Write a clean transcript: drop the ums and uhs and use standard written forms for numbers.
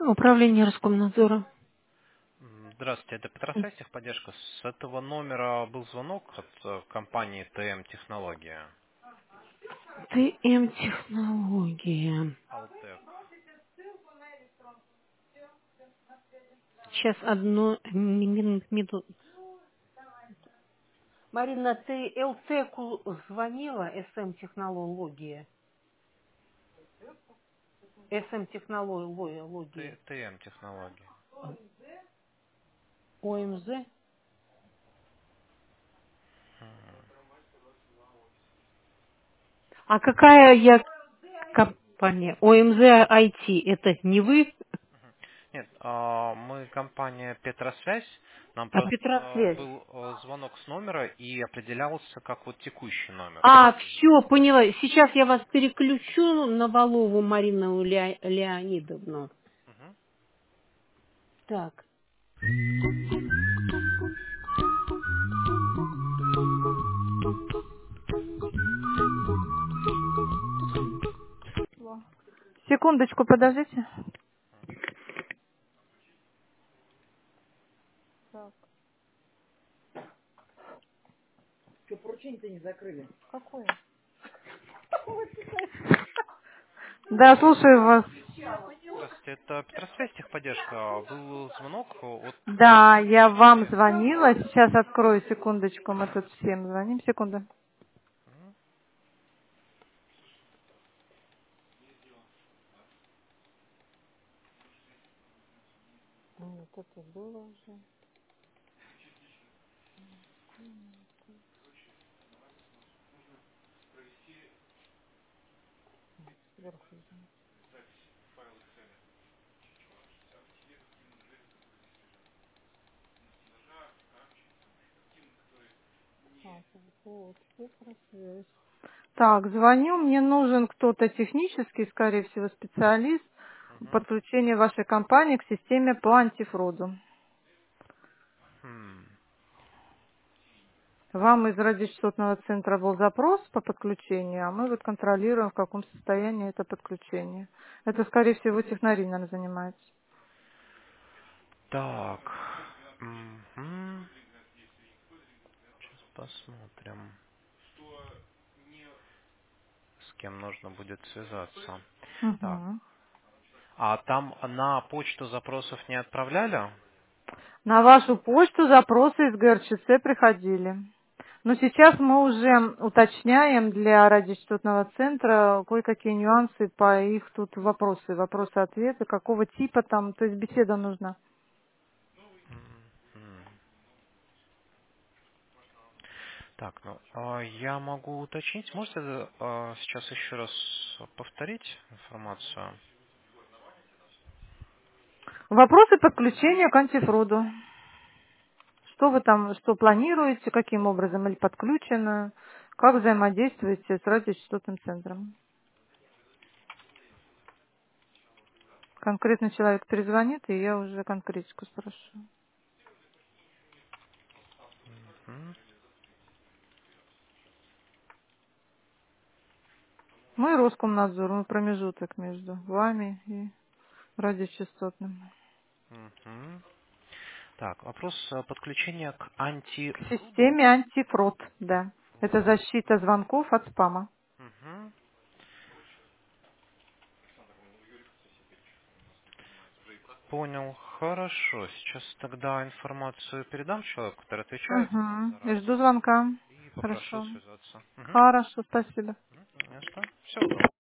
Управление Роскомнадзора. Здравствуйте, это Петросвязь, техподдержка. С этого номера был звонок от компании ТМ Технология. ТМ-технология. Алтек. Сейчас одну минуту. Марина, ты ЛТЭКу звонила, СМ-технология? СМ-технология. ТМ Технология. ОМЗ? А какая я компания? ОМЗ IT, это не вы? Нет, мы компания Петросвязь. Нам А просто Петросвязь? был звонок с номера и определялся как вот текущий номер. А, все, поняла. Сейчас я вас переключу на Валову Марину Леонидовну. Мгм. Так. Секундочку, подождите. Какое? Да, слушаю вас. Здравствуйте, это Петросвязь, техподдержка. Был звонок от Да, я компании вам ТМ звонила. Технология. Сейчас открою секундочку. Мы тут всем звоним. Секунду. Мгм. Нет, это было уже. Сверху. Так, вот, Петросвязь. Так, звоню, мне нужен кто-то технический, скорее всего, специалист Мгм. подключения вашей компании к системе по антифроду. Хм. Вам из радиочастотного центра был запрос по подключению, а мы вот контролируем, в каком состоянии это подключение. Это, скорее всего, технари, наверное, занимается. Так. Мгм. Сейчас посмотрим, с кем нужно будет связаться. Так. Мгм. А там на почту запросов не отправляли? На вашу почту запросы из ГРЧЦ приходили. Но сейчас мы уже уточняем для радиочастотного центра кое-какие нюансы по их тут вопросы-ответы, какого типа там, то есть беседа нужна. Мгм. Так, ну я могу уточнить. Можете сейчас еще раз повторить информацию? Вопросы подключения к антифроду. Что вы там, что планируете, каким образом или подключено, как взаимодействуете с радиочастотным центром. Конкретно человек перезвонит, и я уже конкретику спрошу. Мгм. Мы Роскомнадзор, мы промежуток между вами и радиочастотным. Мгм. Так, вопрос подключения к К антифруду. системе антифрод, да. Это Антифруду. защита звонков от спама. Мгм. Понял. Хорошо. Сейчас тогда информацию передам человеку, который отвечает за Угу. И жду радио, звонка. и попрошу Хорошо. связаться. Мгм. Хорошо, спасибо. Не за что. Всего доброго.